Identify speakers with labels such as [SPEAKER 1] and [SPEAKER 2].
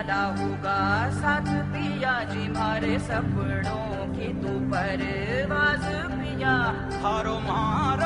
[SPEAKER 1] वाला होगा साथ पिया जी मारे सपनों की तू परवाज़ पिया।
[SPEAKER 2] हारो मार